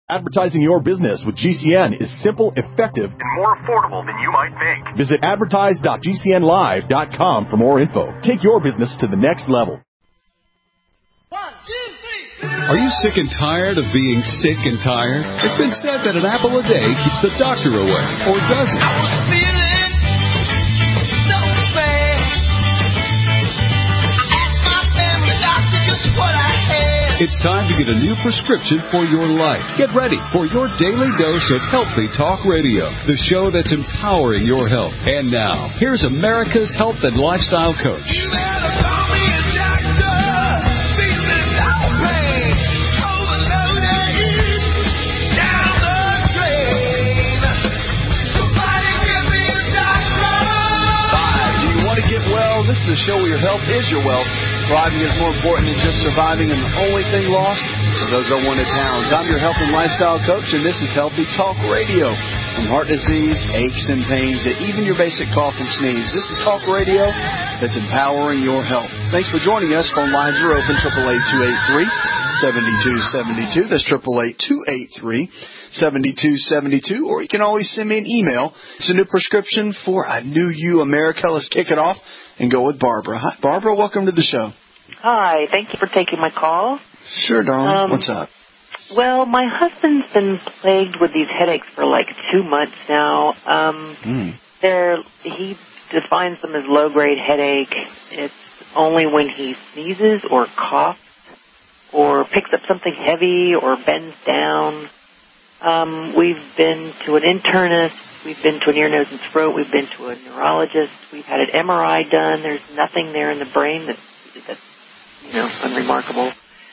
Advertising your business with GCN is simple, effective, and more affordable than you might think. Visit advertise.gcnlive.com for more info. Take your business to the next level. 1, 2, 3. Are you sick and tired of being sick and tired? It's been said that an apple a day keeps the doctor away, or does it? I was feeling so bad. I asked my family doctor just what I had. It's time to get a new prescription for your life. Get ready for your daily dose of Healthy Talk Radio, the show that's empowering your health. And now, here's America's health and lifestyle coach. You better call me a doctor. Feeling no pain. Overloaded. Down the drain. Somebody give me a doctor. 5. Do you want to get well? This is the show where your health is your wealth. Thriving is more important than just surviving, and the only thing lost are those unwanted pounds. I'm your health and lifestyle coach, and this is Healthy Talk Radio. From heart disease, aches and pains, to even your basic cough and sneeze. This is talk radio that's empowering your health. Thanks for joining us. Phone lines are open, 888-283-7272. That's 888-283-7272. Or you can always send me an email. It's a new prescription for a new you, America. Let's kick it off and go with Barbara. Hi, Barbara. Welcome to the show. Hi. Thank you for taking my call. Sure, darling. What's up? Well, my husband's been plagued with these headaches for like 2 months now. He defines them as low-grade headache. It's only when he sneezes or coughs or picks up something heavy or bends down. We've been to an internist. We've been to an ear, nose, and throat. We've been to a neurologist. We've had an MRI done. There's nothing there in the brain that's unremarkable.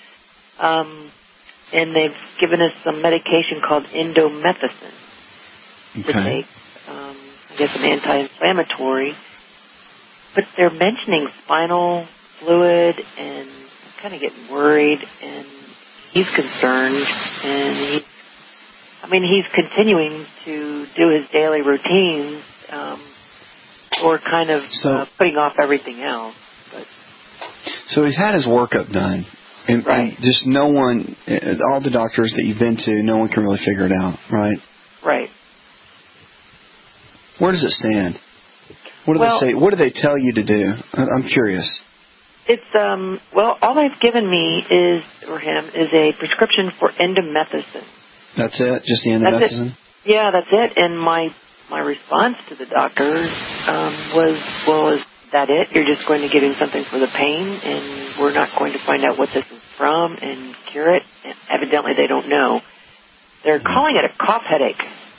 And they've given us some medication called indomethacin to take, I guess an anti-inflammatory. But they're mentioning spinal fluid, and I'm kind of getting worried, and he's concerned, and he's continuing to do his daily routines, or kind of putting off everything else. So he's had his workup done, and just no one, all the doctors that you've been to, no one can really figure it out, right? Right. Where does it stand? What do they say? What do they tell you to do? I'm curious. It's all they've given me is a prescription for indomethacin. That's it? Just the indomethacin? Yeah, that's it. And my response to the doctor was, well, is that it? You're just going to give him something for the pain, and we're not going to find out what this is from and cure it? And evidently they don't know. They're calling it a cough headache.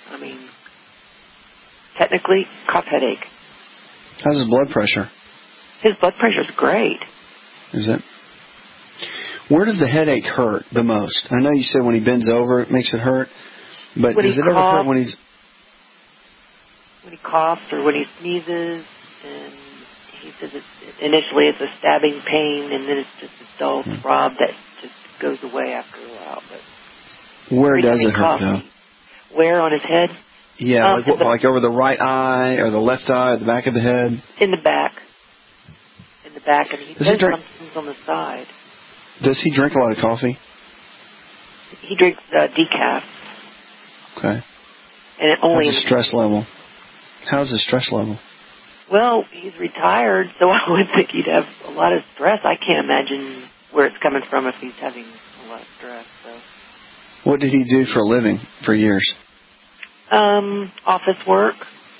Technically, cough headache. How's his blood pressure? His blood pressure's great. Is it? Where does the headache hurt the most? I know you said when he bends over it makes it hurt, but does it ever hurt when he's... When he coughs or when he sneezes, and he says initially it's a stabbing pain, and then it's just a dull throb that just goes away after a while. But where does it hurt, though? Where on his head? Yeah, like over the right eye or the left eye or the back of the head? In the back. In the back, and he does something on the side. Does he drink a lot of coffee? He drinks decaf. Okay. And it only... How's his stress level? How's his stress level? Well, he's retired, so I would think he'd have a lot of stress. I can't imagine where it's coming from if he's having a lot of stress. So. What did he do for a living for years? Office work.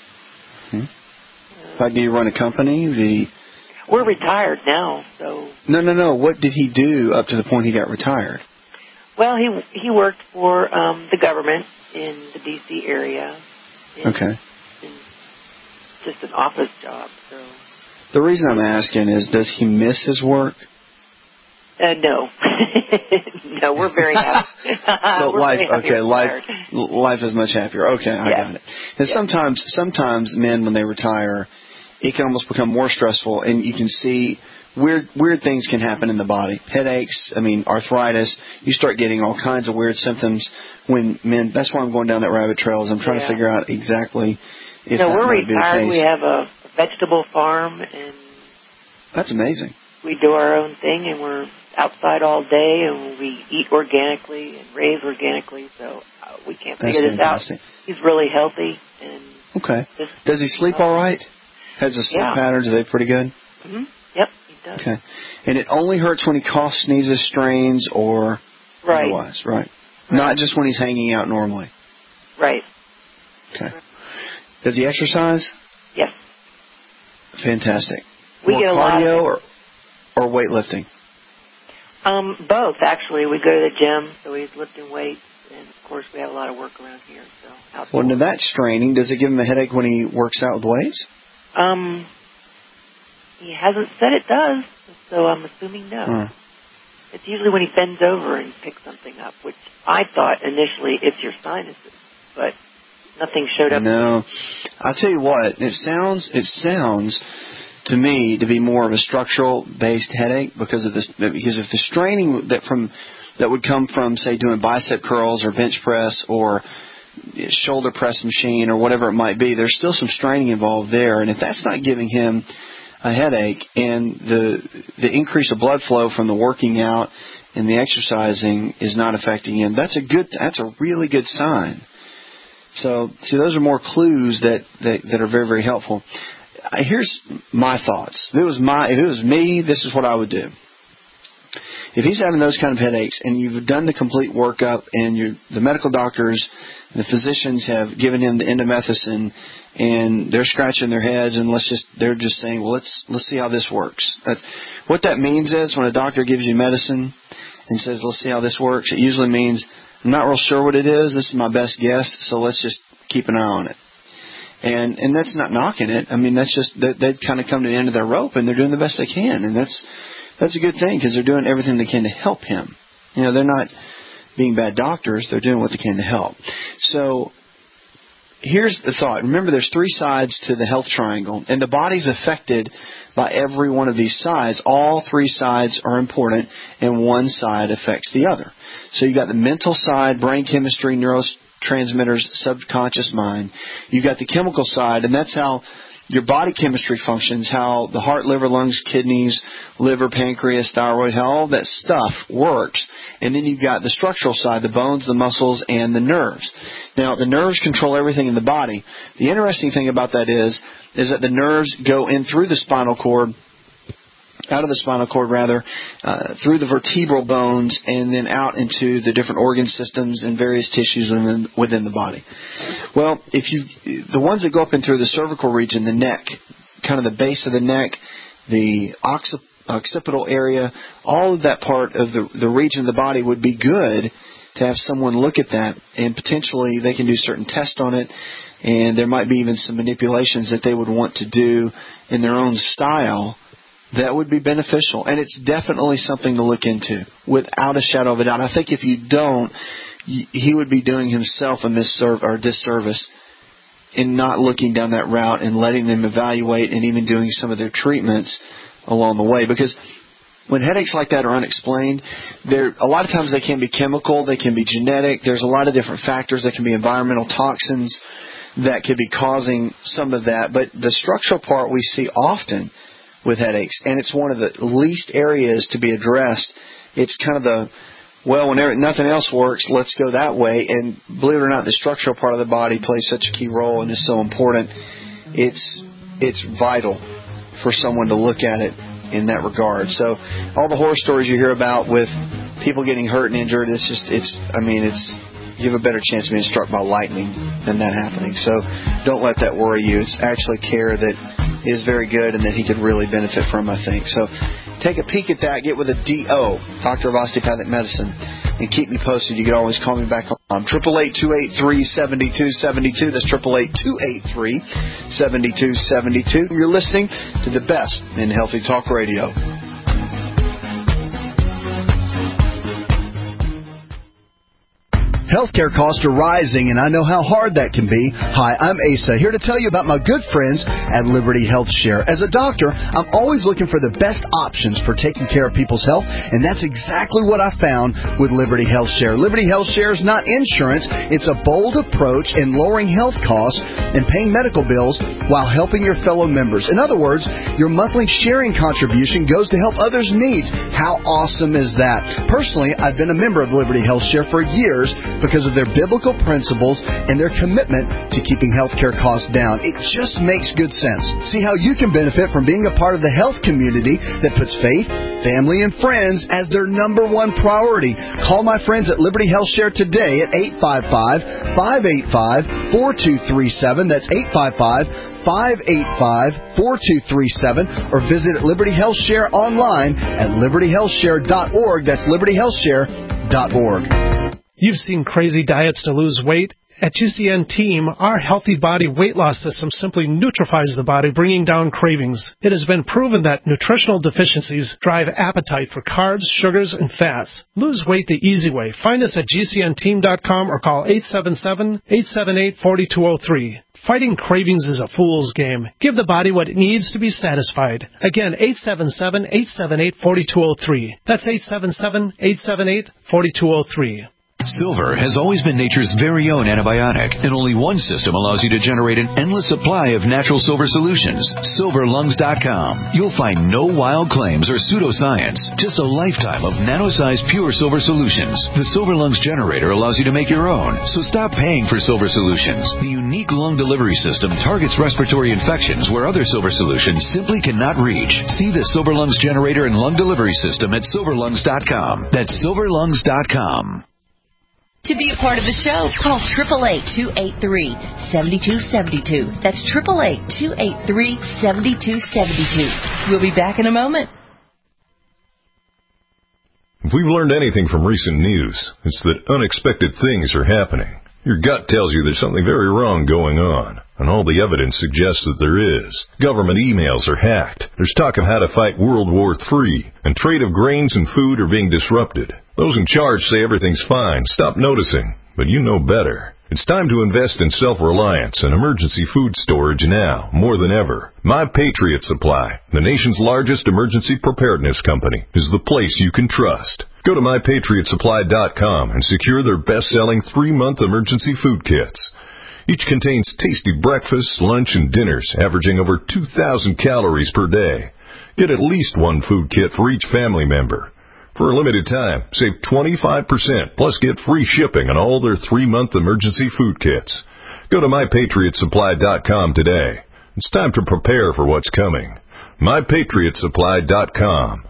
Like, did he run a company? We're retired now, so... No. What did he do up to the point he got retired? Well, he worked for the government in the D.C. area. In just an office job, so... The reason I'm asking is, does he miss his work? No. No, we're very happy. So life is much happier. Okay, I got it. And sometimes men, when they retire, it can almost become more stressful, and you can see weird things can happen in the body. Headaches, arthritis. You start getting all kinds of weird symptoms when men. That's why I'm going down that rabbit trail. Is I'm trying to figure out exactly if that we're might be the retired. case. We have a vegetable farm, and that's amazing. we do our own thing, and we're outside all day, and we eat organically and raise organically, so we can't figure this out. He's really healthy. And okay. Does he sleep all right? Has the sleep patterns, are they pretty good? Mm-hmm. Yep, he does. Okay. And it only hurts when he coughs, sneezes, strains, or otherwise, right? Not just when he's hanging out normally. Right. Okay. Does he exercise? Yes. Fantastic. We get a cardio or weightlifting? Both, actually. We go to the gym, so he's lifting weights, and of course we have a lot of work around here. So well, now that's straining. Does it give him a headache when he works out with weights? He hasn't said it does, so I'm assuming no. It's usually when he bends over and picks something up, which I thought initially it's your sinuses, but nothing showed up. No. I'll tell you what, it sounds to me to be more of a structural-based headache because if the straining that would come from, say, doing bicep curls or bench press or shoulder press machine or whatever it might be, there's still some straining involved there. And if that's not giving him a headache and the increase of blood flow from the working out and the exercising is not affecting him, that's a really good sign. So, see, those are more clues that are very, very helpful. Here's my thoughts. If it was me, this is what I would do. If he's having those kind of headaches and you've done the complete workup and the medical doctors, the physicians have given him the indomethacin and they're scratching their heads and they're just saying, well, let's see how this works. What that means is when a doctor gives you medicine and says, let's see how this works, it usually means I'm not real sure what it is. This is my best guess, so let's just keep an eye on it. And that's not knocking it. I mean, that's just they've kind of come to the end of their rope and they're doing the best they can, and that's a good thing because they're doing everything they can to help him. You know, they're not being bad doctors. They're doing what they can to help. So here's the thought. Remember, there's three sides to the health triangle, and the body's affected by every one of these sides. All three sides are important, and one side affects the other. So you got the mental side, brain chemistry, neurotransmitters, subconscious mind. You got the chemical side, and that's how your body chemistry functions, how the heart, liver, lungs, kidneys, liver, pancreas, thyroid, how all that stuff works. And then you've got the structural side, the bones, the muscles, and the nerves. Now, the nerves control everything in the body. The interesting thing about that is that the nerves go in through the spinal cord, out of the spinal cord rather, through the vertebral bones, and then out into the different organ systems and various tissues within the body. Well, the ones that go up in through the cervical region, the neck, kind of the base of the neck, the occipital area, all of that part of the region of the body would be good to have someone look at that, and potentially they can do certain tests on it, and there might be even some manipulations that they would want to do in their own style that would be beneficial. And it's definitely something to look into, without a shadow of a doubt. I think if you don't, he would be doing himself a disservice in not looking down that route and letting them evaluate and even doing some of their treatments along the way. Because when headaches like that are unexplained, a lot of times they can be chemical, they can be genetic. There's a lot of different factors. That can be environmental toxins that could be causing some of that. But the structural part we see often with headaches, and it's one of the least areas to be addressed. It's kind of when nothing else works, let's go that way. And believe it or not, the structural part of the body plays such a key role and is so important. It's vital for someone to look at it in that regard. So all the horror stories you hear about with people getting hurt and injured, you have a better chance of being struck by lightning than that happening. So don't let that worry you. It's actually care that is very good and that he could really benefit from, I think. So take a peek at that. Get with a DO, Doctor of Osteopathic Medicine, and keep me posted. You can always call me back on 888-283-7272. That's 888-283-7272. You're listening to the best in Healthy Talk Radio. Healthcare costs are rising, and I know how hard that can be. Hi, I'm Asa, here to tell you about my good friends at Liberty Health Share. As a doctor, I'm always looking for the best options for taking care of people's health, and that's exactly what I found with Liberty Health Share. Liberty Health Share is not insurance. It's a bold approach in lowering health costs and paying medical bills while helping your fellow members. In other words, your monthly sharing contribution goes to help others' needs. How awesome is that? Personally, I've been a member of Liberty Health Share for years because of their biblical principles and their commitment to keeping healthcare costs down. It just makes good sense. See how you can benefit from being a part of the health community that puts faith, family, and friends as their number one priority. Call my friends at Liberty Health Share today at 855-585-4237. That's 855-585-4237, or visit Liberty Health Share online at libertyhealthshare.org. That's libertyhealthshare.org. You've seen crazy diets to lose weight. At GCN Team, our healthy body weight loss system simply neutralizes the body, bringing down cravings. It has been proven that nutritional deficiencies drive appetite for carbs, sugars, and fats. Lose weight the easy way. Find us at GCNteam.com or call 877-878-4203. Fighting cravings is a fool's game. Give the body what it needs to be satisfied. Again, 877-878-4203. That's 877-878-4203. Silver has always been nature's very own antibiotic, and only one system allows you to generate an endless supply of natural silver solutions. SilverLungs.com. You'll find no wild claims or pseudoscience, just a lifetime of nano-sized pure silver solutions. The Silver Lungs generator allows you to make your own, so stop paying for silver solutions. The unique lung delivery system targets respiratory infections where other silver solutions simply cannot reach. See the Silver Lungs generator and lung delivery system at SilverLungs.com. That's SilverLungs.com. To be a part of the show, call 888-283-7272. That's 888-283-7272. We'll be back in a moment. If we've learned anything from recent news, it's that unexpected things are happening. Your gut tells you there's something very wrong going on, and all the evidence suggests that there is. Government emails are hacked. There's talk of how to fight World War III, and trade of grains and food are being disrupted. Those in charge say everything's fine. Stop noticing, but you know better. It's time to invest in self-reliance and emergency food storage now, more than ever. My Patriot Supply, the nation's largest emergency preparedness company, is the place you can trust. Go to MyPatriotSupply.com and secure their best-selling 3-month emergency food kits. Each contains tasty breakfasts, lunch, and dinners, averaging over 2,000 calories per day. Get at least one food kit for each family member. For a limited time, save 25%, plus get free shipping on all their 3-month emergency food kits. Go to MyPatriotSupply.com today. It's time to prepare for what's coming. MyPatriotSupply.com.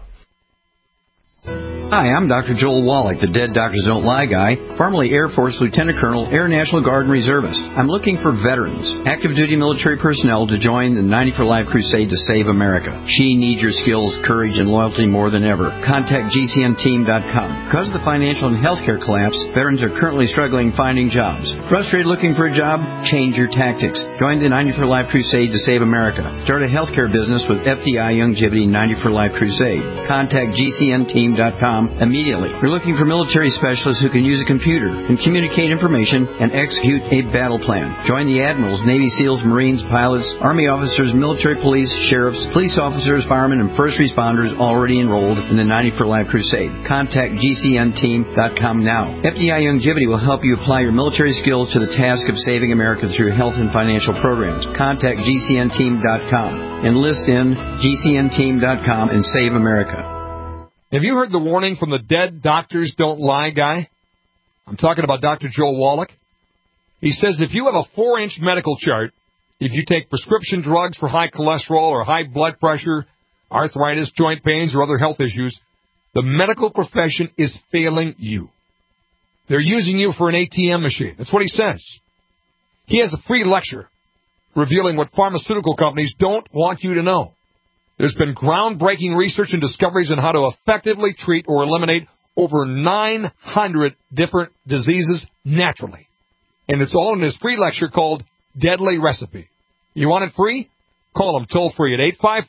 Hi, I'm Dr. Joel Wallach, the Dead Doctors Don't Lie guy, formerly Air Force Lieutenant Colonel, Air National Guard and Reservist. I'm looking for veterans, active duty military personnel to join the 90 for Life crusade to save America. She needs your skills, courage, and loyalty more than ever. Contact GCNteam.com. Because of the financial and healthcare collapse, veterans are currently struggling finding jobs. Frustrated looking for a job? Change your tactics. Join the 90 for Life crusade to save America. Start a healthcare business with FDI Youngevity 90 for Life crusade. Contact GCNteam.com immediately. We're looking for military specialists who can use a computer and communicate information and execute a battle plan. Join the admirals, Navy SEALs, Marines, pilots, Army officers, military police, sheriffs, police officers, firemen, and first responders already enrolled in the 90 for Life crusade. Contact GCNteam.com now. FDI Youngevity will help you apply your military skills to the task of saving America through health and financial programs. Contact GCNteam.com. Enlist in GCNteam.com and save America. Have you heard the warning from the Dead Doctors Don't Lie guy? I'm talking about Dr. Joel Wallach. He says if you have a 4-inch medical chart, if you take prescription drugs for high cholesterol or high blood pressure, arthritis, joint pains, or other health issues, the medical profession is failing you. They're using you for an ATM machine. That's what he says. He has a free lecture revealing what pharmaceutical companies don't want you to know. There's been groundbreaking research and discoveries on how to effectively treat or eliminate over 900 different diseases naturally. And it's all in this free lecture called Deadly Recipe. You want it free? Call them toll-free at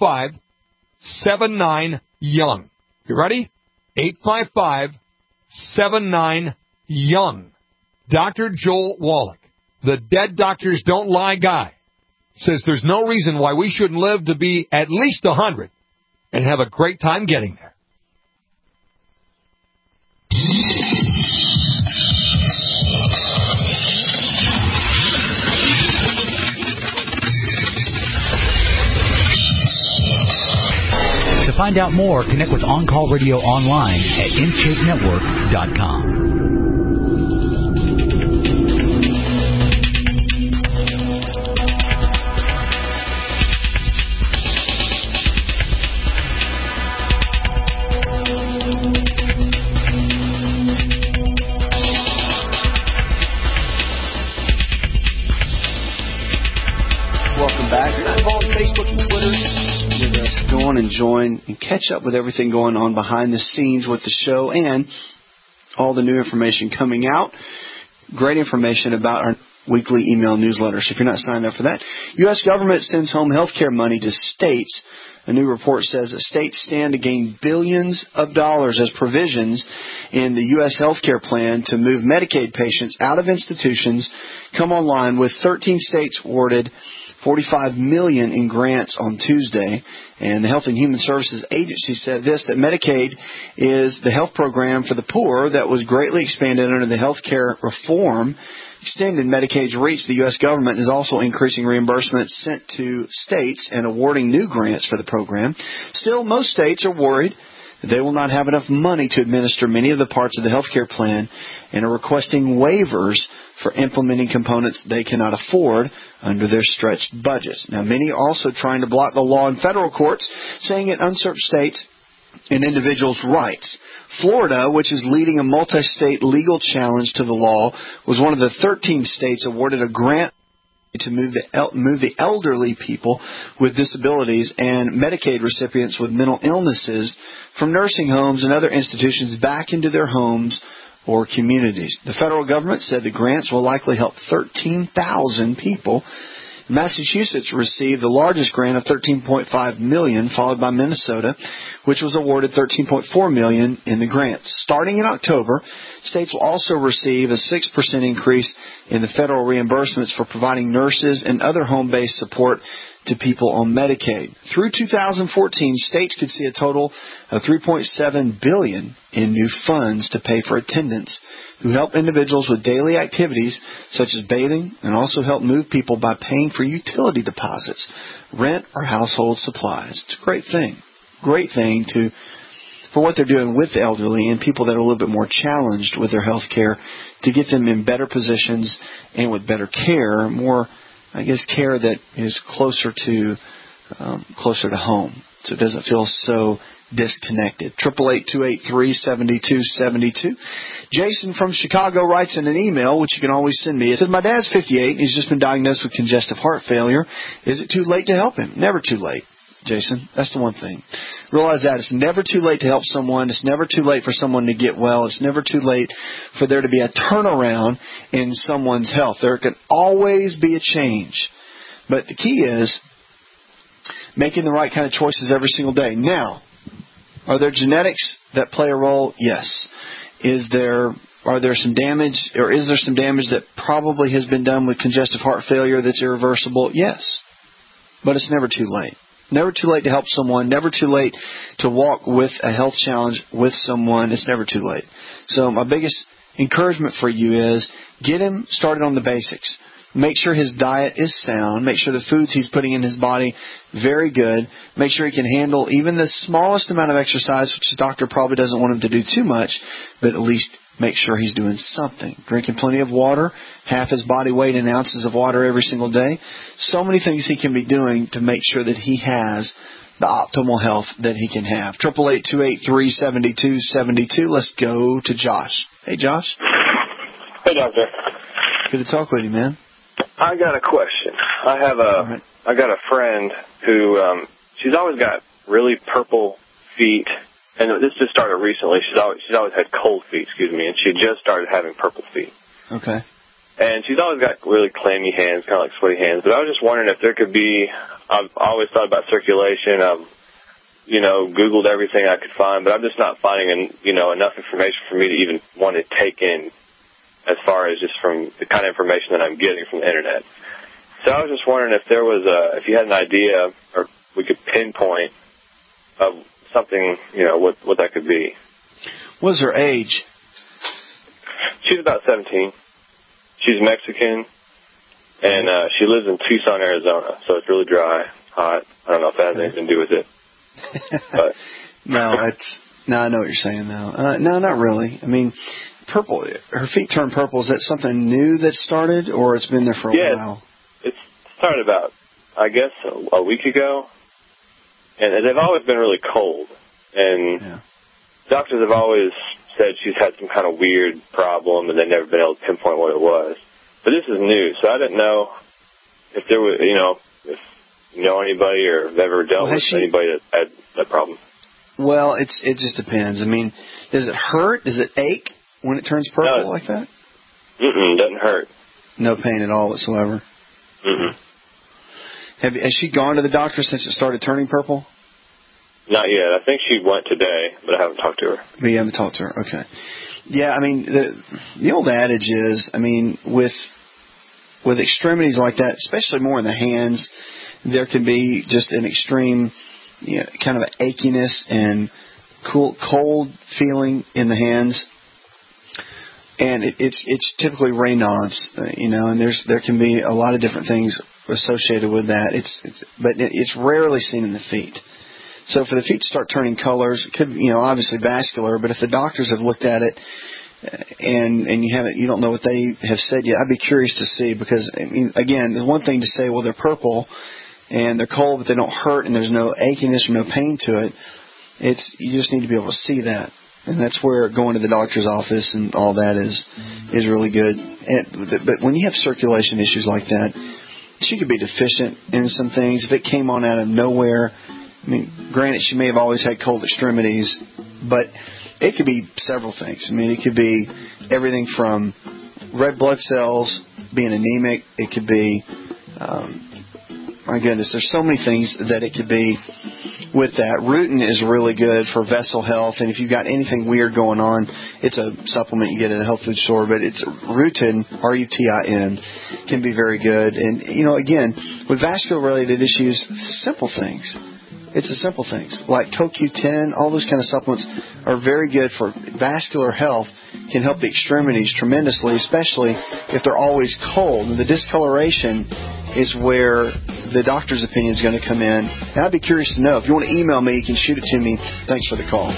855-79-YOUNG. You ready? 855-79-YOUNG. Dr. Joel Wallach, the Dead Doctors Don't Lie guy, says there's no reason why we shouldn't live to be at least 100 and have a great time getting there. To find out more, connect with On Call Radio online at InShapeNetwork.com. Welcome back. You're not involved in Facebook and Twitter. Go on and join and catch up with everything going on behind the scenes with the show and all the new information coming out. Great information about our weekly email newsletters. If you're not signed up for that, U.S. government sends home health care money to states. A new report says that states stand to gain billions of dollars as provisions in the U.S. health care plan to move Medicaid patients out of institutions come online, with 13 states awarded $45 million in grants on Tuesday. And the Health and Human Services Agency said this, that Medicaid is the health program for the poor that was greatly expanded under the health care reform. Extending Medicaid's reach, the U.S. government is also increasing reimbursements sent to states and awarding new grants for the program. Still, most states are worried that they will not have enough money to administer many of the parts of the health care plan and are requesting waivers for implementing components they cannot afford under their stretched budgets. Now, many are also trying to block the law in federal courts, saying it usurps states and individuals' rights. Florida, which is leading a multi-state legal challenge to the law, was one of the 13 states awarded a grant to move the elderly people with disabilities and Medicaid recipients with mental illnesses from nursing homes and other institutions back into their homes or communities. The federal government said the grants will likely help 13,000 people. Massachusetts received the largest grant of $13.5 million, followed by Minnesota, which was awarded $13.4 million in the grants. Starting in October, states will also receive a 6% increase in the federal reimbursements for providing nurses and other home-based support to people on Medicaid. Through 2014, states could see a total of $3.7 billion in new funds to pay for attendants who help individuals with daily activities such as bathing, and also help move people by paying for utility deposits, rent, or household supplies. It's a great thing. Great thing for what they're doing with the elderly and people that are a little bit more challenged with their health care, to get them in better positions and with better care, more, I guess, care that is closer to home, so it doesn't feel so disconnected. 888-283-7272. Jason from Chicago writes in an email, which you can always send me. It says, my dad's 58 and he's just been diagnosed with congestive heart failure. Is it too late to help him? Never too late, Jason. That's the one thing. Realize that. It's never too late to help someone. It's never too late for someone to get well. It's never too late for there to be a turnaround in someone's health. There can always be a change. But the key is making the right kind of choices every single day. Now, are there genetics that play a role? Yes. Is there some damage that probably has been done with congestive heart failure that's irreversible? Yes. But it's never too late. Never too late to help someone. Never too late to walk with a health challenge with someone. It's never too late. So my biggest encouragement for you is get him started on the basics. Make sure his diet is sound. Make sure the foods he's putting in his body very good. Make sure he can handle even the smallest amount of exercise, which his doctor probably doesn't want him to do too much, but at least make sure he's doing something. Drinking plenty of water, half his body weight in ounces of water every single day. So many things he can be doing to make sure that he has the optimal health that he can have. 888-283-7272. Let's go to Josh. Hey, Josh. Hey, Doctor. Good to talk with you, man. I got a question. I got a friend who she's always got really purple feet, and this just started recently. She's always had cold feet, and she just started having purple feet. Okay. And she's always got really clammy hands, kind of like sweaty hands. But I was just wondering if there could be. I've always thought about circulation. I've Googled everything I could find, but I'm just not finding enough information for me to even want to take in as far as just from the kind of information that I'm getting from the internet. So I was just wondering if you had an idea or we could pinpoint of something, what that could be. What's her age? She's about 17. She's Mexican, and she lives in Tucson, Arizona, so it's really dry, hot. I don't know if that has anything to do with it. But No, I know what you're saying now. No, not really. I mean, purple. Her feet turn purple. Is that something new that started, or it's been there for a while? It's started about, I guess, a week ago, and they've always been really cold. And doctors have always said she's had some kind of weird problem, and they've never been able to pinpoint what it was. But this is new, so I didn't know if there was, if you know anybody or have ever dealt with anybody that had that problem. Well, it just depends. I mean, does it hurt? Does it ache when it turns purple like that? Doesn't hurt. No pain at all whatsoever. Has she gone to the doctor since it started turning purple? Not yet. I think she went today, but I haven't talked to her. But you haven't talked to her. Okay. Yeah, I mean, the old adage is, I mean, with extremities like that, especially more in the hands, there can be just an extreme, kind of an achiness and cold feeling in the hands. And it's typically Raynaud's, and there can be a lot of different things associated with that. But it's rarely seen in the feet. So for the feet to start turning colors, it could, obviously vascular, but if the doctors have looked at it and you don't know what they have said yet, I'd be curious to see, because, I mean, again, there's one thing to say, well, they're purple and they're cold, but they don't hurt and there's no achiness or no pain to it. You just need to be able to see that. And that's where going to the doctor's office and all that is really good. But when you have circulation issues like that, she could be deficient in some things. If it came on out of nowhere, I mean, granted, she may have always had cold extremities, but it could be several things. I mean, it could be everything from red blood cells being anemic. It could be, my goodness, there's so many things that it could be with that. Rutin is really good for vessel health, and if you've got anything weird going on, it's a supplement you get at a health food store, but it's Rutin, R-U-T-I-N, can be very good. And, again, with vascular-related issues, simple things. It's the simple things like CoQ10, all those kind of supplements are very good for vascular health, can help the extremities tremendously, especially if they're always cold. And the discoloration is where the doctor's opinion is going to come in. And I'd be curious to know. If you want to email me, you can shoot it to me. Thanks for the call.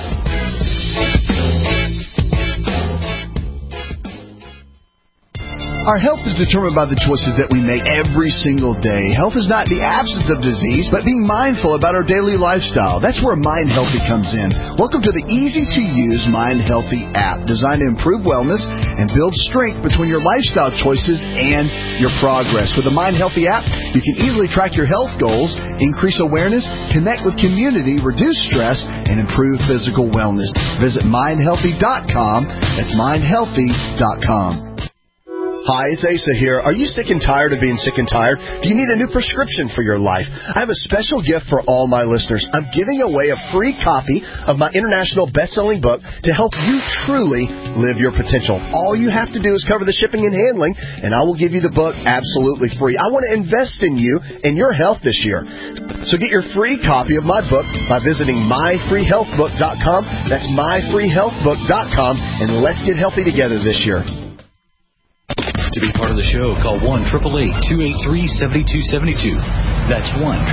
Our health is determined by the choices that we make every single day. Health is not the absence of disease, but being mindful about our daily lifestyle. That's where Mind Healthy comes in. Welcome to the easy-to-use Mind Healthy app, designed to improve wellness and build strength between your lifestyle choices and your progress. With the Mind Healthy app, you can easily track your health goals, increase awareness, connect with community, reduce stress, and improve physical wellness. Visit mindhealthy.com. That's mindhealthy.com. Hi, it's Asa here. Are you sick and tired of being sick and tired? Do you need a new prescription for your life? I have a special gift for all my listeners. I'm giving away a free copy of my international best-selling book to help you truly live your potential. All you have to do is cover the shipping and handling, and I will give you the book absolutely free. I want to invest in you and your health this year. So get your free copy of my book by visiting myfreehealthbook.com. That's myfreehealthbook.com, and let's get healthy together this year. To be part of the show, call 1-888-283-7272. That's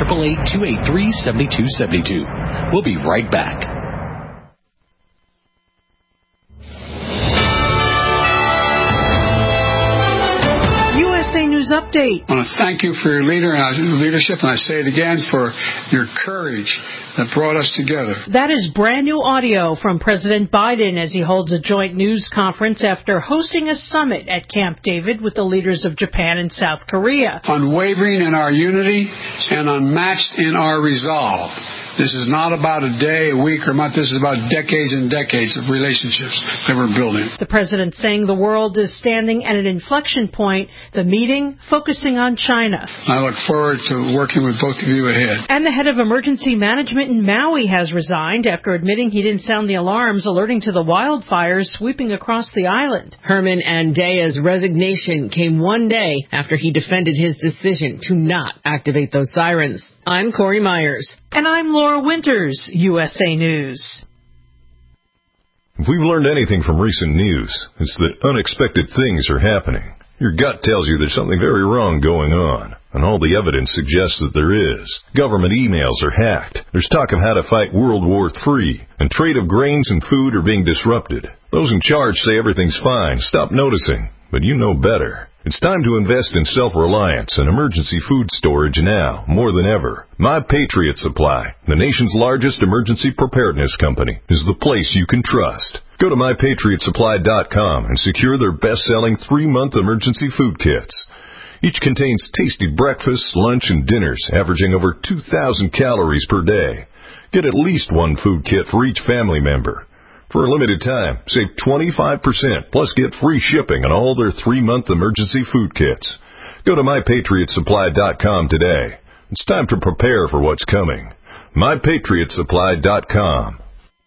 1-888-283-7272. We'll be right back. USA News Update. I want to thank you for your leadership, and I say it again, for your courage that brought us together. That is brand new audio from President Biden as he holds a joint news conference after hosting a summit at Camp David with the leaders of Japan and South Korea. Unwavering in our unity and unmatched in our resolve. This is not about a day, a week, or a month. This is about decades and decades of relationships that we're building. The president saying the world is standing at an inflection point. The meeting focusing on China. I look forward to working with both of you ahead. And the head of emergency management in Maui has resigned after admitting he didn't sound the alarms alerting to the wildfires sweeping across the island. Herman Andea's resignation came one day after he defended his decision to not activate those sirens. I'm Corey Myers. And I'm Laura Winters, USA News. If we've learned anything from recent news, it's that unexpected things are happening. Your gut tells you there's something very wrong going on, and all the evidence suggests that there is. Government emails are hacked. There's talk of how to fight World War III, and trade of grains and food are being disrupted. Those in charge say everything's fine. Stop noticing, but you know better. It's time to invest in self-reliance and emergency food storage now, more than ever. My Patriot Supply, the nation's largest emergency preparedness company, is the place you can trust. Go to MyPatriotSupply.com and secure their best-selling 3-month emergency food kits. Each contains tasty breakfasts, lunch, and dinners, averaging over 2,000 calories per day. Get at least one food kit for each family member. For a limited time, save 25%, plus get free shipping on all their 3-month emergency food kits. Go to MyPatriotSupply.com today. It's time to prepare for what's coming. MyPatriotSupply.com.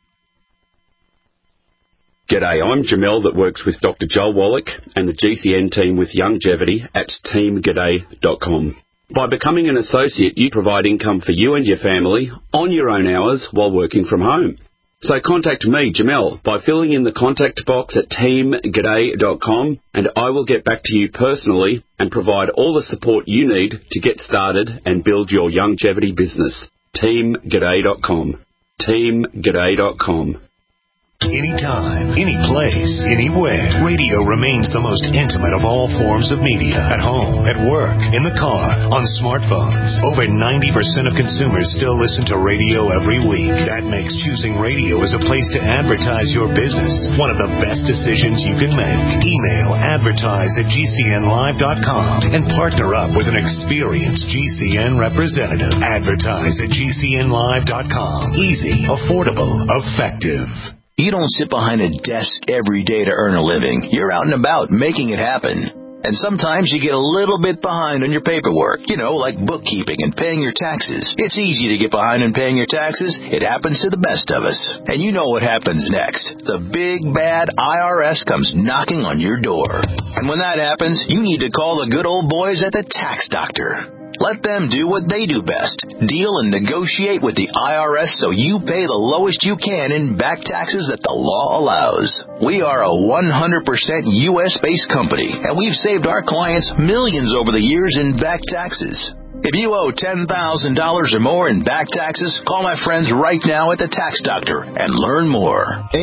G'day, I'm Jamel that works with Dr. Joel Wallach and the GCN team with Longevity at teamg'day.com. By becoming an associate, you provide income for you and your family on your own hours while working from home. So contact me, Jamel, by filling in the contact box at teamg'day.com, and I will get back to you personally and provide all the support you need to get started and build your longevity business. teamg'day.com. teamg'day.com. Anytime, any place, anywhere, radio remains the most intimate of all forms of media. At home, at work, in the car, on smartphones. Over 90% of consumers still listen to radio every week. That makes choosing radio as a place to advertise your business one of the best decisions you can make. Email advertise@gcnlive.com and partner up with an experienced GCN representative. Advertise@gcnlive.com. Easy, affordable, effective. You don't sit behind a desk every day to earn a living. You're out and about making it happen. And sometimes you get a little bit behind on your paperwork, like bookkeeping and paying your taxes. It's easy to get behind on paying your taxes. It happens to the best of us. And you know what happens next. The big, bad IRS comes knocking on your door. And when that happens, you need to call the good old boys at the Tax Doctor. Let them do what they do best. Deal and negotiate with the IRS so you pay the lowest you can in back taxes that the law allows. We are a 100% U.S.-based company, and we've saved our clients millions over the years in back taxes. If you owe $10,000 or more in back taxes, call my friends right now at the Tax Doctor and learn more.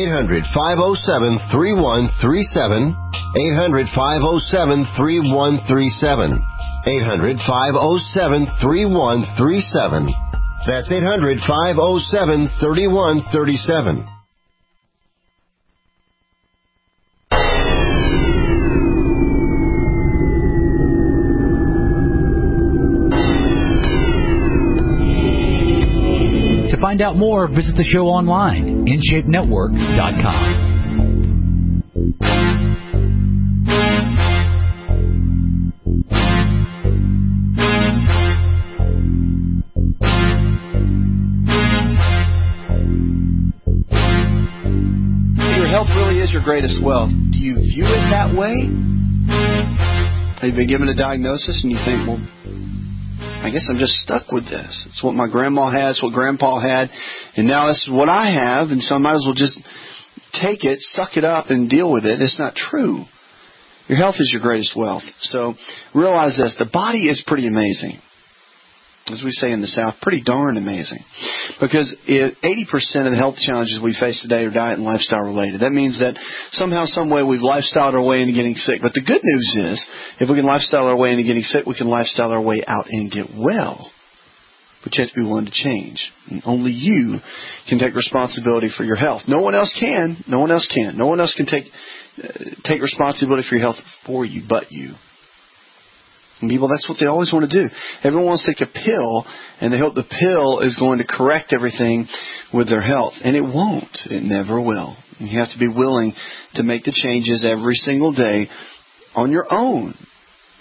800-507-3137. 800-507-3137. 800-507-3137. That's 800-507-3137. To find out more, visit the show online, InShapeNetwork.com. Your health really is your greatest wealth. Do you view it that way? Have you been given a diagnosis and you think, well, I guess I'm just stuck with this. It's what my grandma had, it's what grandpa had, and now this is what I have, and so I might as well just take it, suck it up, and deal with it. It's not true. Your health is your greatest wealth. So realize this. The body is pretty amazing. As we say in the South, pretty darn amazing. Because 80% of the health challenges we face today are diet and lifestyle related. That means that somehow, some way, we've lifestyled our way into getting sick. But the good news is, if we can lifestyle our way into getting sick, we can lifestyle our way out and get well. But you have to be willing to change. And only you can take responsibility for your health. No one else can. No one else can. No one else can take responsibility for your health for you but you. And people, that's what they always want to do. Everyone wants to take a pill, and they hope the pill is going to correct everything with their health. And it won't. It never will. You have to be willing to make the changes every single day on your own.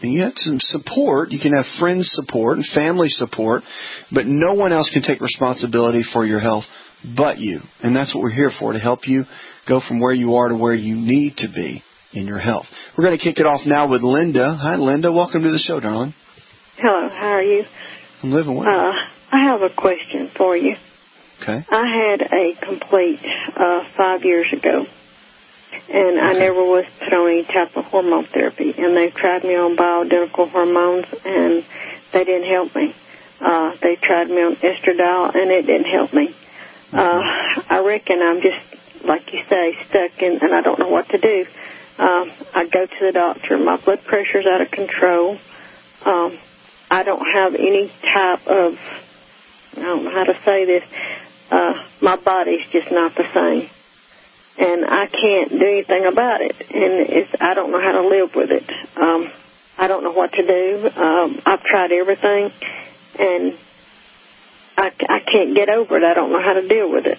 And you have some support. You can have friends support and family support, but no one else can take responsibility for your health but you. And that's what we're here for, to help you go from where you are to where you need to be in your health. We're going to kick it off now with Linda. Hi, Linda. Welcome to the show, darling. Hello. How are you? I'm living well. I have a question for you. Okay. I had a complete 5 years ago, and I never was put on any type of hormone therapy. And they tried me on bioidentical hormones, and they didn't help me. They tried me on estradiol, and it didn't help me. I reckon I'm just, like you say, stuck in, and I don't know what to do. I go to the doctor. My blood pressure's out of control. I don't have any type of, I don't know how to say this, my body's just not the same. And I can't do anything about it. And I don't know how to live with it. I don't know what to do. I've tried everything, and I can't get over it. I don't know how to deal with it.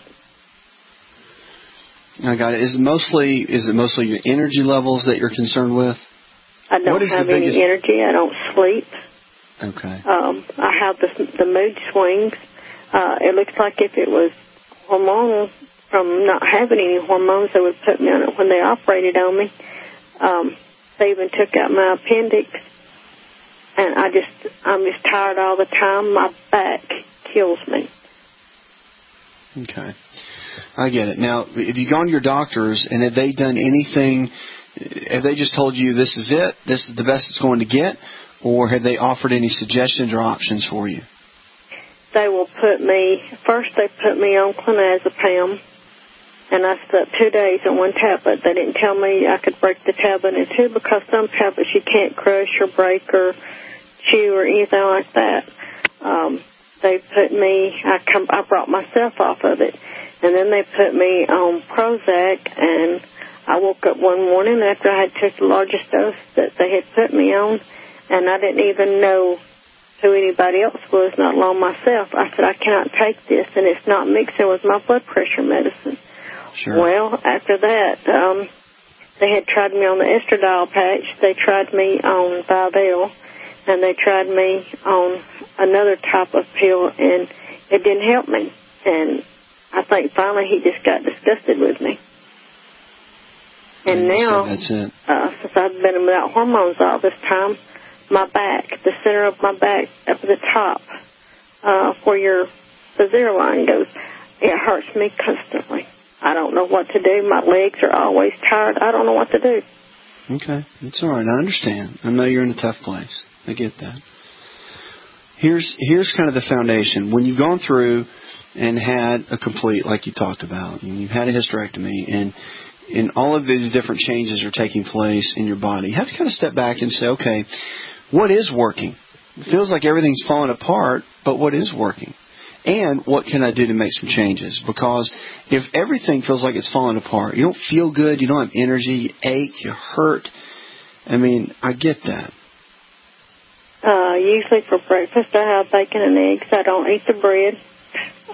I got it. Is it mostly your energy levels that you're concerned with? I don't have any energy. I don't sleep. Okay. I have the mood swings. It looks like if it was hormonal from not having any hormones, they would put me on it when they operated on me. They even took out my appendix, and I'm just tired all the time. My back kills me. Okay. I get it. Now, have you gone to your doctors, and have they done anything? Have they just told you this is it, this is the best it's going to get, or have they offered any suggestions or options for you? They will first they put me on clonazepam, and I slept 2 days on one tablet. They didn't tell me I could break the tablet in two, because some tablets you can't crush or break or chew or anything like that. They put me, I brought myself off of it, and then they put me on Prozac, and I woke up one morning after I had took the largest dose that they had put me on, and I didn't even know who anybody else was, not alone myself. I said, I cannot take this, and it's not mixing with my blood pressure medicine. Sure. Well, after that, they had tried me on the estradiol patch. They tried me on Vivell, and they tried me on another type of pill, and it didn't help me. And I think finally he just got disgusted with me. And now, that's it. Since I've been without hormones all this time, my back, the center of my back, up at the top, where the zero line goes, it hurts me constantly. I don't know what to do. My legs are always tired. I don't know what to do. Okay. It's all right. I understand. I know you're in a tough place. I get that. Here's kind of the foundation. When you've gone through and had a complete, like you talked about, and you've had a hysterectomy, and all of these different changes are taking place in your body, you have to kind of step back and say, okay, what is working? It feels like everything's falling apart, but what is working? And what can I do to make some changes? Because if everything feels like it's falling apart, you don't feel good, you don't have energy, you ache, you hurt. I mean, I get that. Usually for breakfast I have bacon and eggs. I don't eat the bread. If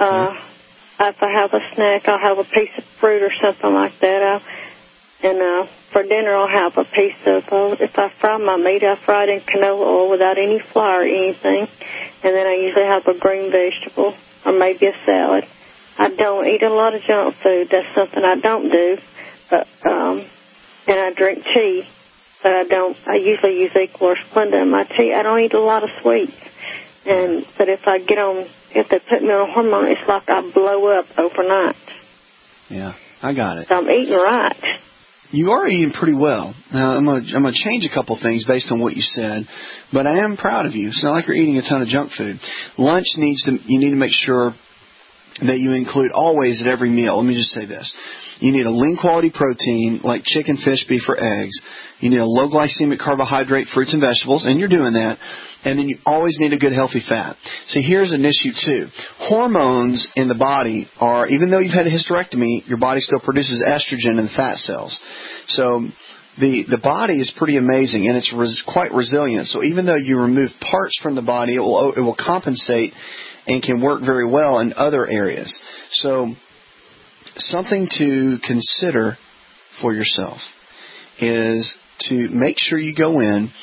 I have a snack, I'll have a piece of fruit or something like that. And for dinner, I'll have a piece of, if I fry my meat, I fry it in canola oil without any flour or anything. And then I usually have a green vegetable or maybe a salad. I don't eat a lot of junk food. That's something I don't do. But and I drink tea, but I usually use Equal or Splenda in my tea. I don't eat a lot of sweets. But if they put me on a hormone, it's like I blow up overnight. Yeah, I got it. So I'm eating right. You are eating pretty well. Now, I'm gonna change a couple things based on what you said, but I am proud of you. It's not like you're eating a ton of junk food. Lunch you need to make sure that you include always at every meal. Let me just say this. You need a lean quality protein like chicken, fish, beef, or eggs. You need a low glycemic carbohydrate, fruits and vegetables, and you're doing that. And then you always need a good healthy fat. So here's an issue too. Hormones in the body are, even though you've had a hysterectomy, your body still produces estrogen in the fat cells. So the body is pretty amazing, and it's quite resilient. So even though you remove parts from the body, it will compensate and can work very well in other areas. So something to consider for yourself is to make sure you go in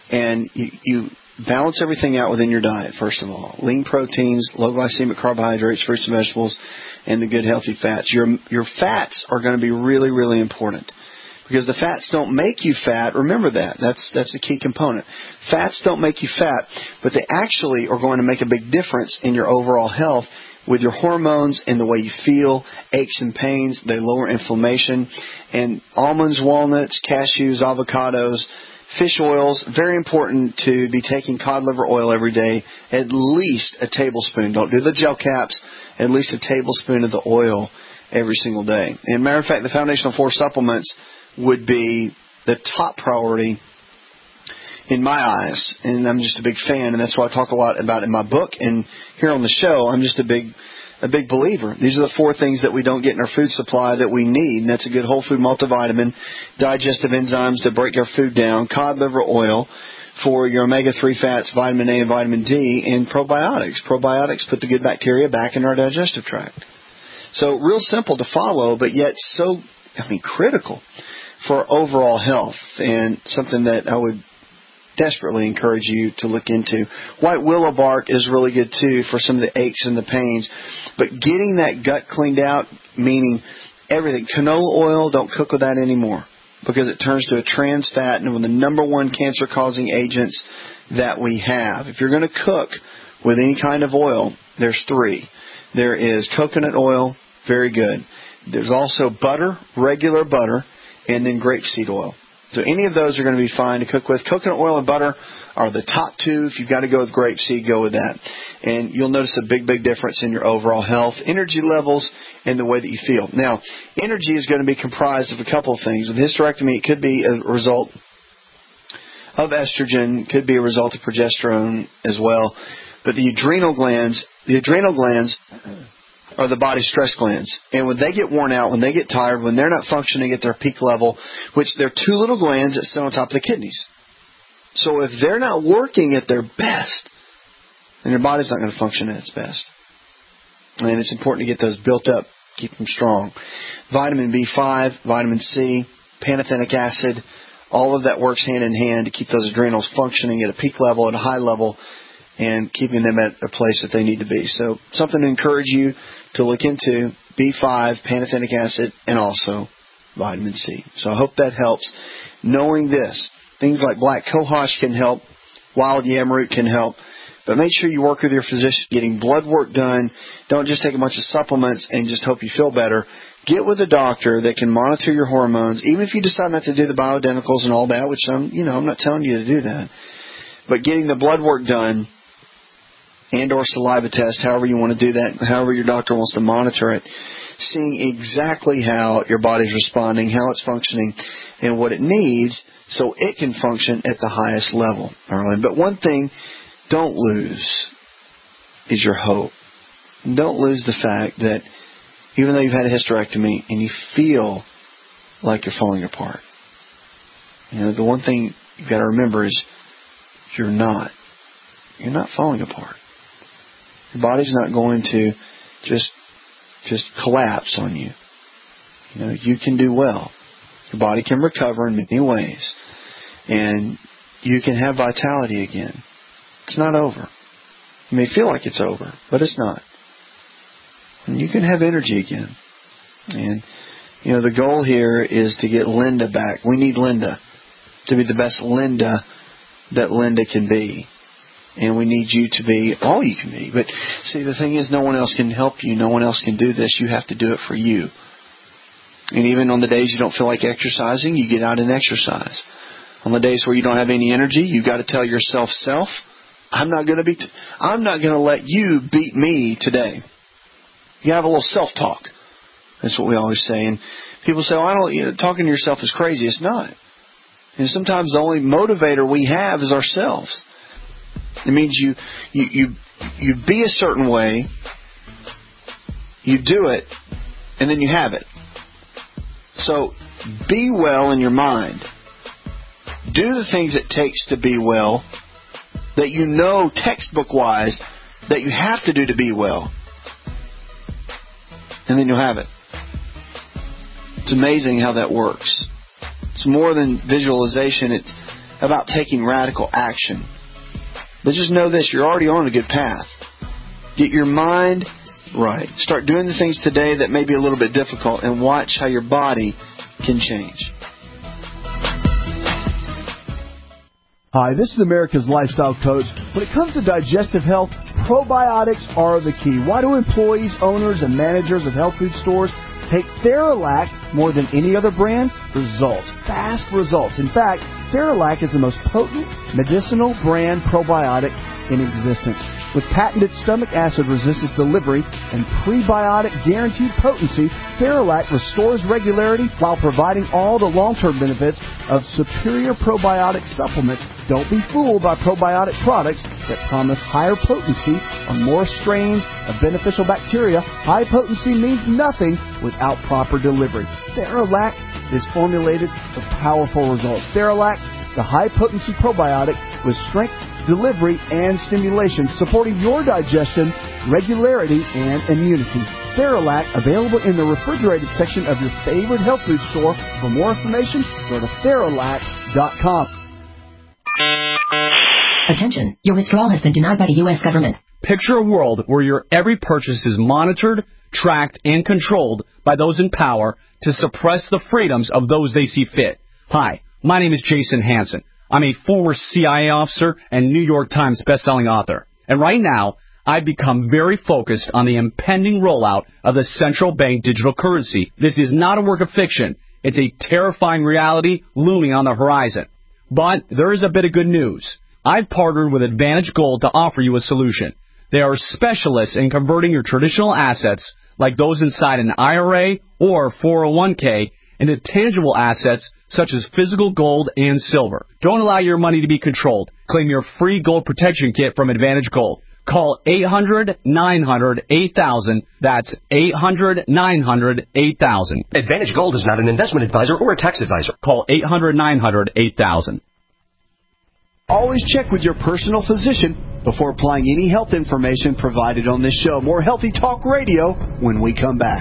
And you balance everything out within your diet, first of all. Lean proteins, low glycemic carbohydrates, fruits and vegetables, and the good healthy fats. Your fats are going to be really, really important. Because the fats don't make you fat. Remember that. That's a key component. Fats don't make you fat, but they actually are going to make a big difference in your overall health with your hormones and the way you feel, aches and pains. They lower inflammation. And almonds, walnuts, cashews, avocados, fish oils, very important to be taking cod liver oil every day, at least a tablespoon. Don't do the gel caps, at least a tablespoon of the oil every single day. And matter of fact, the Foundational 4 supplements would be the top priority in my eyes. And I'm just a big fan, and that's why I talk a lot about in my book. And here on the show, I'm just a big believer. These are the 4 things that we don't get in our food supply that we need, and that's a good whole food multivitamin, digestive enzymes to break our food down, cod liver oil for your omega-3 fats, vitamin A and vitamin D, and probiotics. Probiotics put the good bacteria back in our digestive tract. So real simple to follow, but yet so, critical for overall health, and something that I would desperately encourage you to look into. White willow bark is really good too for some of the aches and the pains. But getting that gut cleaned out, meaning everything. Canola oil, don't cook with that anymore because it turns to a trans fat and one of the number 1 cancer-causing agents that we have. If you're going to cook with any kind of oil, there's 3. There is coconut oil, very good. There's also butter, regular butter, and then grapeseed oil. So any of those are going to be fine to cook with. Coconut oil and butter are the top 2. If you've got to go with grapeseed, go with that. And you'll notice a big, big difference in your overall health, energy levels, and the way that you feel. Now, energy is going to be comprised of a couple of things. With hysterectomy, it could be a result of estrogen, could be a result of progesterone as well. But the adrenal glands are the body's stress glands. And when they get worn out, when they get tired, when they're not functioning at their peak level, which they're 2 little glands that sit on top of the kidneys. So if they're not working at their best, then your body's not going to function at its best. And it's important to get those built up, keep them strong. Vitamin B5, vitamin C, pantothenic acid, all of that works hand in hand to keep those adrenals functioning at a peak level, at a high level, and keeping them at a place that they need to be. So something to encourage you to look into, B5, pantothenic acid, and also vitamin C. So I hope that helps. Knowing this, things like black cohosh can help, wild yam root can help, but make sure you work with your physician, getting blood work done. Don't just take a bunch of supplements and just hope you feel better. Get with a doctor that can monitor your hormones, even if you decide not to do the bioidenticals and all that, which I'm not telling you to do that. But getting the blood work done and or saliva test, however you want to do that, however your doctor wants to monitor it, seeing exactly how your body's responding, how it's functioning, and what it needs so it can function at the highest level. All right? But one thing, don't lose is your hope. Don't lose the fact that even though you've had a hysterectomy and you feel like you're falling apart, the one thing you've got to remember is you're not. You're not falling apart. Your body's not going to just collapse on you. You can do well. Your body can recover in many ways. And you can have vitality again. It's not over. You may feel like it's over, but it's not. And you can have energy again. And, the goal here is to get Linda back. We need Linda to be the best Linda that Linda can be. And we need you to be all you can be. But see, the thing is, no one else can help you. No one else can do this. You have to do it for you. And even on the days you don't feel like exercising, you get out and exercise. On the days where you don't have any energy, you've got to tell yourself, I'm not going to let you beat me today. You have a little self-talk. That's what we always say. And people say, talking to yourself is crazy. It's not. And sometimes the only motivator we have is ourselves. It means you be a certain way, you do it, and then you have it. So be well in your mind. Do the things it takes to be well that textbook-wise that you have to do to be well. And then you'll have it. It's amazing how that works. It's more than visualization. about taking radical action. But just know this, you're already on a good path. Get your mind right. Start doing the things today that may be a little bit difficult and watch how your body can change. Hi, this is America's Lifestyle Coach. When it comes to digestive health, probiotics are the key. Why do employees, owners, and managers of health food stores take Theralac more than any other brand? Results. Fast results. In fact, Theralac is the most potent medicinal brand probiotic in existence. With patented stomach acid resistance delivery and prebiotic guaranteed potency, Theralac restores regularity while providing all the long-term benefits of superior probiotic supplements. Don't be fooled by probiotic products that promise higher potency on more strains of beneficial bacteria. High potency means nothing without proper delivery. Theralac is formulated for powerful results. Theralac, the high-potency probiotic with strength, delivery, and stimulation, supporting your digestion, regularity, and immunity. Theralac, available in the refrigerated section of your favorite health food store. For more information, go to Theralac.com. Attention, your withdrawal has been denied by the U.S. government. Picture a world where your every purchase is monitored, tracked, and controlled by those in power to suppress the freedoms of those they see fit. Hi, my name is Jason Hansen. I'm a former CIA officer and New York Times bestselling author. And right now, I've become very focused on the impending rollout of the central bank digital currency. This is not a work of fiction. It's a terrifying reality looming on the horizon. But there is a bit of good news. I've partnered with Advantage Gold to offer you a solution. They are specialists in converting your traditional assets, like those inside an IRA or 401k, into tangible assets such as physical gold and silver. Don't allow your money to be controlled. Claim your free gold protection kit from Advantage Gold. Call 800-900-8000. That's 800-900-8000. Advantage Gold is not an investment advisor or a tax advisor. Call 800-900-8000. Always check with your personal physician before applying any health information provided on this show. More Healthy Talk Radio when we come back.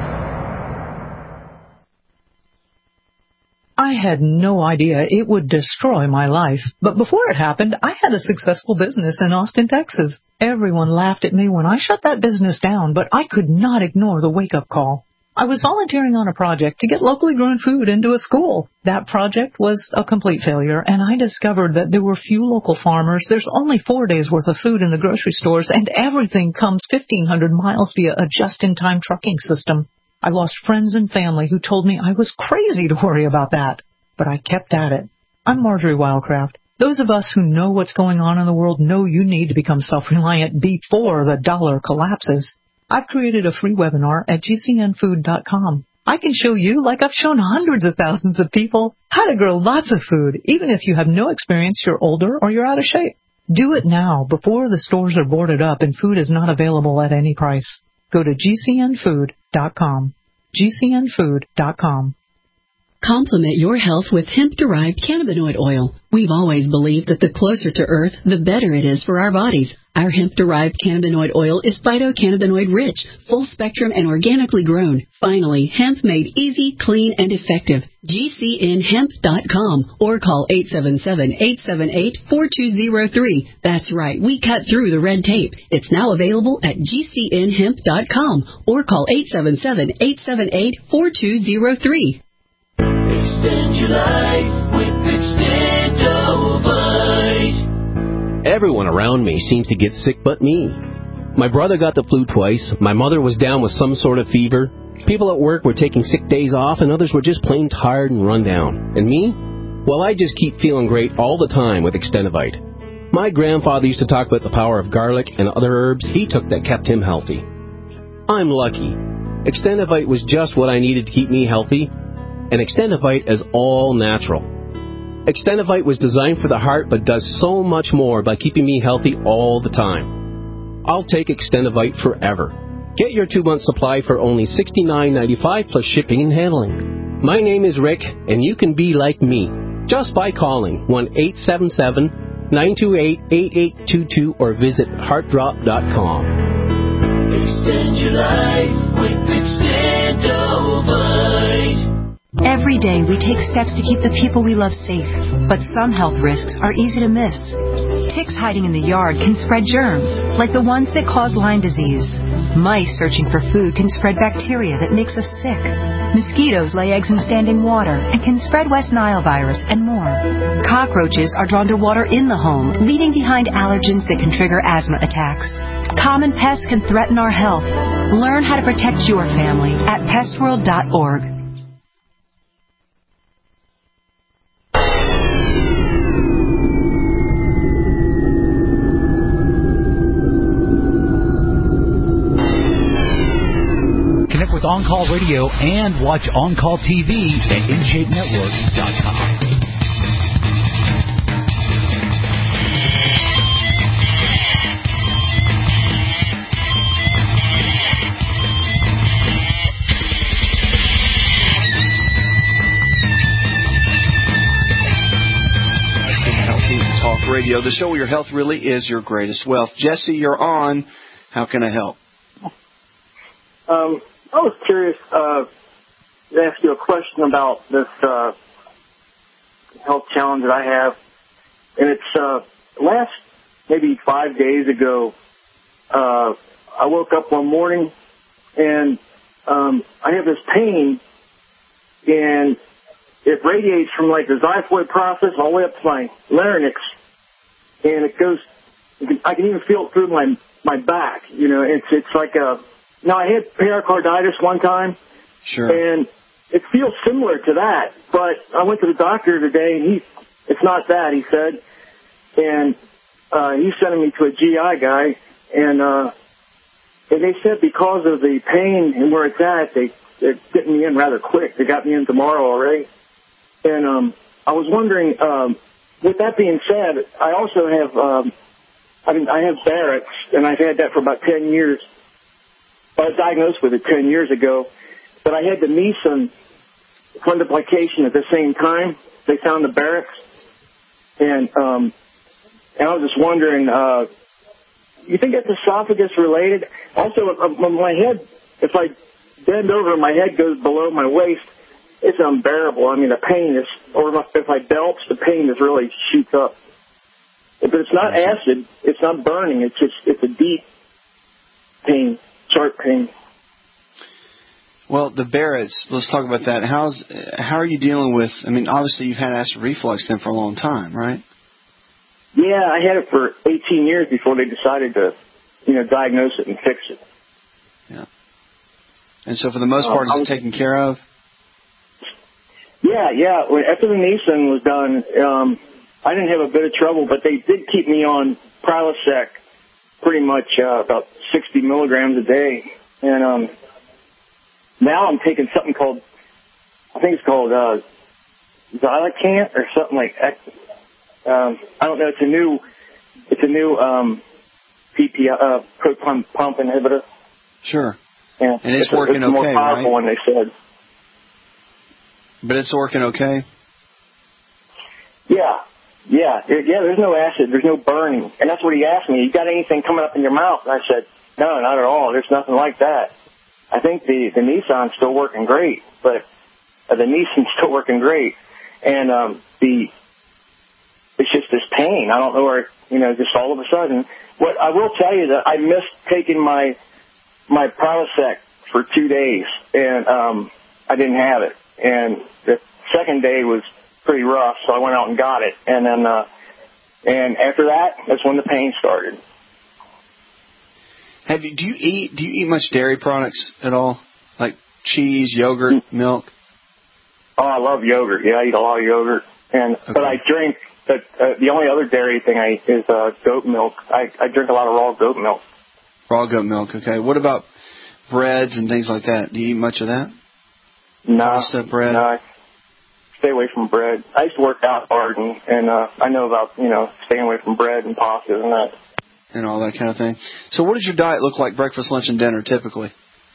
I had no idea it would destroy my life. But before it happened, I had a successful business in Austin, Texas. Everyone laughed at me when I shut that business down, but I could not ignore the wake-up call. I was volunteering on a project to get locally grown food into a school. That project was a complete failure, and I discovered that there were few local farmers. There's only 4 days' worth of food in the grocery stores, and everything comes 1,500 miles via a just-in-time trucking system. I lost friends and family who told me I was crazy to worry about that. But I kept at it. I'm Marjorie Wildcraft. Those of us who know what's going on in the world know you need to become self-reliant before the dollar collapses. I've created a free webinar at gcnfood.com. I can show you, like I've shown hundreds of thousands of people, how to grow lots of food, even if you have no experience, you're older, or you're out of shape. Do it now before the stores are boarded up and food is not available at any price. Go to gcnfood.com. gcnfood.com. Complement your health with hemp-derived cannabinoid oil. We've always believed that the closer to Earth, the better it is for our bodies. Our hemp-derived cannabinoid oil is phytocannabinoid-rich, full-spectrum, and organically grown. Finally, hemp made easy, clean, and effective. GCNhemp.com or call 877-878-4203. That's right, we cut through the red tape. It's now available at GCNhemp.com or call 877-878-4203. Extend your life with Extendovite. Everyone around me seems to get sick but me. My brother got the flu twice. My mother was down with some sort of fever. People at work were taking sick days off, and others were just plain tired and run down. And me? Well, I just keep feeling great all the time with Extendovite. My grandfather used to talk about the power of garlic and other herbs he took that kept him healthy. I'm lucky. Extendovite was just what I needed to keep me healthy. And Extendovite is all natural. Extendovite was designed for the heart but does so much more by keeping me healthy all the time. I'll take Extendovite forever. Get your 2-month supply for only $69.95 plus shipping and handling. My name is Rick, and you can be like me just by calling 1-877-928-8822 or visit heartdrop.com. Extend your life with Extendovite. Every day we take steps to keep the people we love safe, but some health risks are easy to miss. Ticks hiding in the yard can spread germs, like the ones that cause Lyme disease. Mice searching for food can spread bacteria that makes us sick. Mosquitoes lay eggs in standing water and can spread West Nile virus and more. Cockroaches are drawn to water in the home, leaving behind allergens that can trigger asthma attacks. Common pests can threaten our health. Learn how to protect your family at pestworld.org. Connect with On Call Radio and watch On Call TV at InShapeNetwork.com. Radio, the show where your health really is your greatest wealth. Jesse, you're on. How can I help? I was curious to ask you a question about this health challenge that I have. And it's last maybe 5 days ago, I woke up one morning and I have this pain, and it radiates from like the xiphoid process all the way up to my larynx. And it goes, I can even feel it through my back. You know, it's like now I had pericarditis one time. Sure. And it feels similar to that, but I went to the doctor today and it's not that, he said. And he's sending me to a GI guy, and they said because of the pain and where it's at, they're getting me in rather quick. They got me in tomorrow already. And I was wondering, with that being said, I also have, I have Barrett's, and I've had that for about 10 years. I was diagnosed with it 10 years ago, but I had the Nissen fundoplication at the same time. They found the Barrett's, and I was just wondering, you think that's esophagus related? Also, my head, if I bend over, my head goes below my waist. It's unbearable. I mean, the pain is, or if I belch, the pain is really shoots up. But it's not acid. It's not burning. It's a deep pain, sharp pain. Well, the Barrett's, let's talk about that. How are you dealing with, I mean, obviously you've had acid reflux then for a long time, right? Yeah, I had it for 18 years before they decided to, diagnose it and fix it. Yeah. And so for the most part, is it taken care of? Yeah. After the Nissen was done, I didn't have a bit of trouble, but they did keep me on Prilosec pretty much about 60 milligrams a day. And now I'm taking something called, I think it's called Xylacant or something like that. I don't know. It's a new PPI, proton pump inhibitor. Sure. Yeah, and it's working okay, right? It's more powerful one, they said. But it's working okay? Yeah. There's no acid. There's no burning. And that's what he asked me. You got anything coming up in your mouth? And I said, no, not at all. There's nothing like that. I think the Nissan's still working great, but the Nissan's still working great. And it's just this pain. I don't know where, just all of a sudden. What I will tell you that I missed taking my Prilosec for 2 days, and I didn't have it. And the second day was pretty rough, so I went out and got it. And then, and after that, that's when the pain started. Do you eat much dairy products at all, like cheese, yogurt, milk? Oh, I love yogurt. Yeah, I eat a lot of yogurt, but I drink. The only other dairy thing I eat is goat milk. I drink a lot of raw goat milk. Raw goat milk. Okay. What about breads and things like that? Do you eat much of that? No. Pasta, bread. No, I stay away from bread. I used to work out hard, and I know about staying away from bread and pasta and that. And all that kind of thing. So what does your diet look like, breakfast, lunch, and dinner, typically?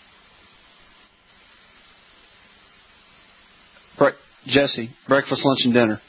Jesse, breakfast, lunch, and dinner.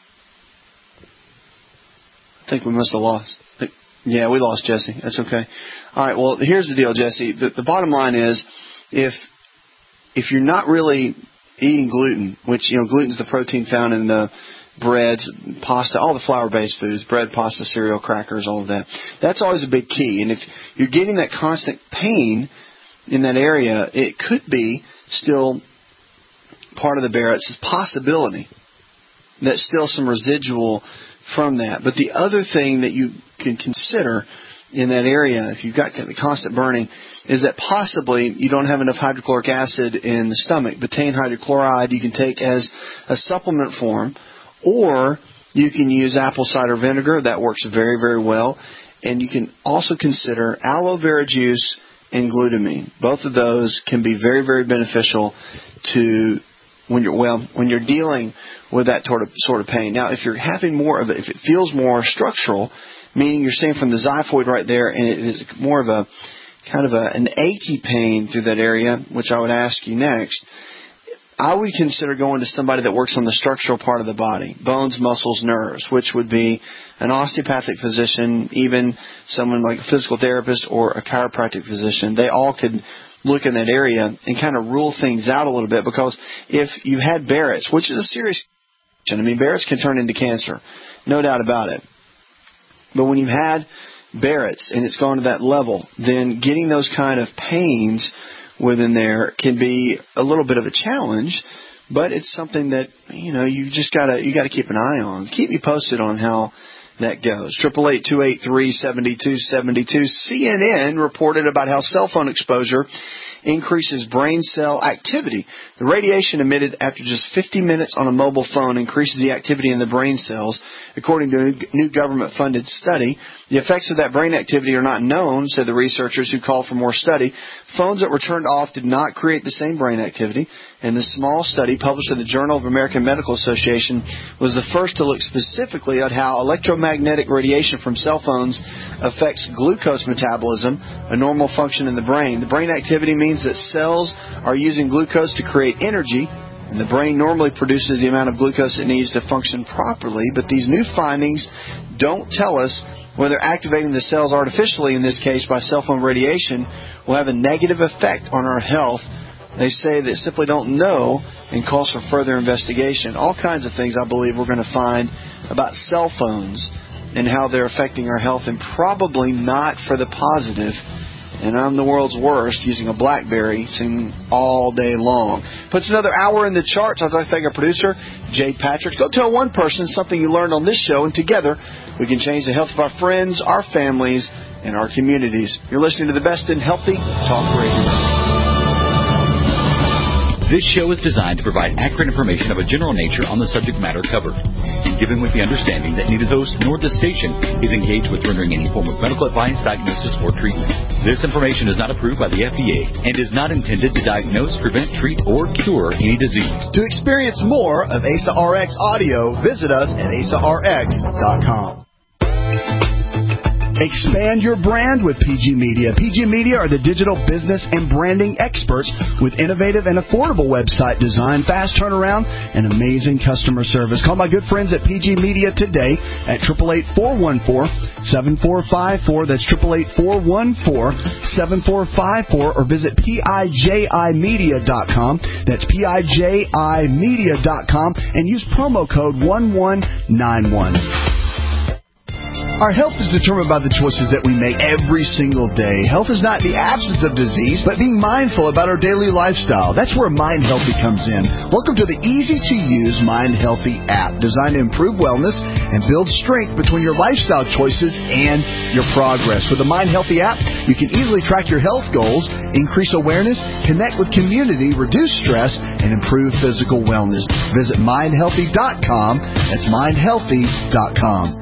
I think we must have lost. Yeah, we lost Jesse. That's okay. All right, well, here's the deal, Jesse. The bottom line is, if you're not really eating gluten, which, gluten's the protein found in the breads, pasta, all the flour-based foods, bread, pasta, cereal, crackers, all of that. That's always a big key. And if you're getting that constant pain in that area, it could be still part of the Barrett's possibility. That's still some residual from that. But the other thing that you can consider in that area, if you've got the constant burning, is that possibly you don't have enough hydrochloric acid in the stomach. Betaine hydrochloride you can take as a supplement form, or you can use apple cider vinegar. That works very, very well. And you can also consider aloe vera juice and glutamine. Both of those can be very, very beneficial to when you're dealing with that sort of pain. Now, if you're having more of it, if it feels more structural, meaning you're saying from the xiphoid right there, and it is more of a kind of an achy pain through that area, which I would ask you next, I would consider going to somebody that works on the structural part of the body, bones, muscles, nerves, which would be an osteopathic physician, even someone like a physical therapist or a chiropractic physician. They all could look in that area and kind of rule things out a little bit, because if you had Barrett's, which is a serious condition, I mean, Barrett's can turn into cancer, no doubt about it. But when you've had Barrett's and it's gone to that level, then getting those kind of pains within there can be a little bit of a challenge, but it's something that, you just gotta keep an eye on. Keep me posted on how that goes. 888-283-7272. CNN reported about how cell phone exposure increases brain cell activity. The radiation emitted after just 50 minutes on a mobile phone increases the activity in the brain cells. According to a new government-funded study, the effects of that brain activity are not known, said the researchers who called for more study. Phones that were turned off did not create the same brain activity, and the small study published in the Journal of American Medical Association was the first to look specifically at how electromagnetic radiation from cell phones affects glucose metabolism, a normal function in the brain. The brain activity means that cells are using glucose to create energy, and the brain normally produces the amount of glucose it needs to function properly, but these new findings don't tell us whether activating the cells artificially, in this case by cell phone radiation, will have a negative effect on our health. They say they simply don't know and calls for further investigation. All kinds of things I believe we're going to find about cell phones and how they're affecting our health, and probably not for the positive. And I'm the world's worst using a BlackBerry singing all day long. Puts another hour in the charts. I'd like to thank our producer, Jay Patrick. Go tell one person something you learned on this show, and together we can change the health of our friends, our families, and our communities. You're listening to the best in healthy talk radio. This show is designed to provide accurate information of a general nature on the subject matter covered, and given with the understanding that neither host nor the station is engaged with rendering any form of medical advice, diagnosis, or treatment. This information is not approved by the FDA and is not intended to diagnose, prevent, treat, or cure any disease. To experience more of ASA RX audio, visit us at asarx.com. Expand your brand with PG Media. PG Media are the digital business and branding experts with innovative and affordable website design, fast turnaround, and amazing customer service. Call my good friends at PG Media today at 888-414-7454. That's 888-414-7454, or visit PIJImedia.com. That's PIJImedia.com, and use promo code 1191. Our health is determined by the choices that we make every single day. Health is not the absence of disease, but being mindful about our daily lifestyle. That's where Mind Healthy comes in. Welcome to the easy-to-use Mind Healthy app, designed to improve wellness and build strength between your lifestyle choices and your progress. With the Mind Healthy app, you can easily track your health goals, increase awareness, connect with community, reduce stress, and improve physical wellness. Visit mindhealthy.com. That's mindhealthy.com.